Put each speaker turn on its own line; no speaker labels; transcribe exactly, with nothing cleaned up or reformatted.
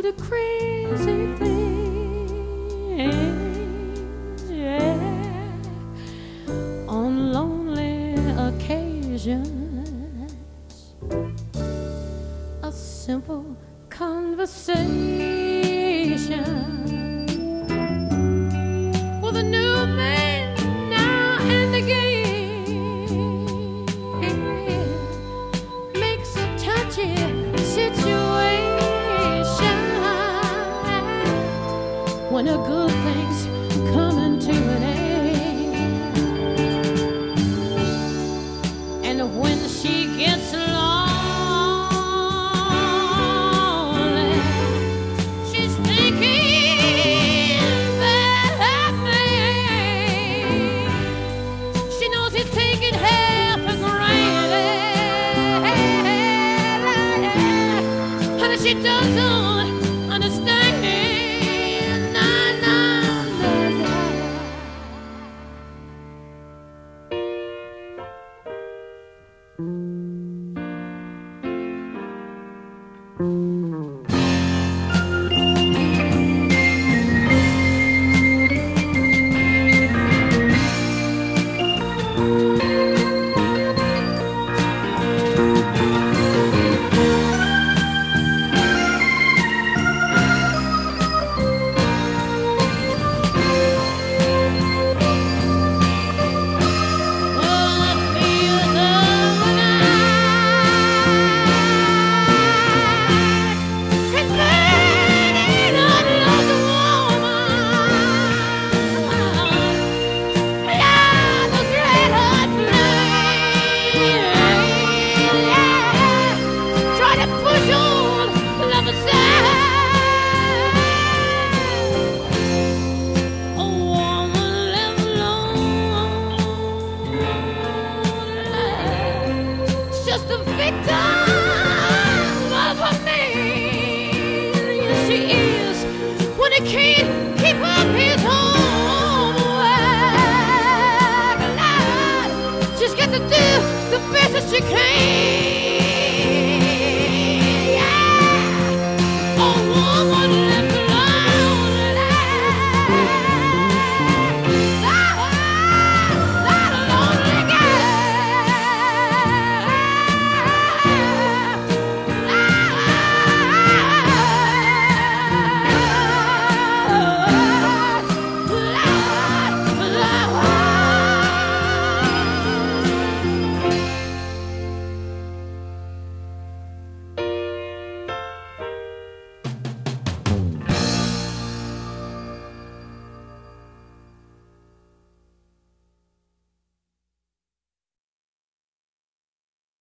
the crazy things, yeah, on lonely occasions. A simple conversation with a new man now and again makes a touchy situation when a good thing's coming to an end. And when she gets lonely, she's thinking that man, she knows he's taking her for granted, and she doesn't understand. Nah, nah, nah, nah. Just a victim.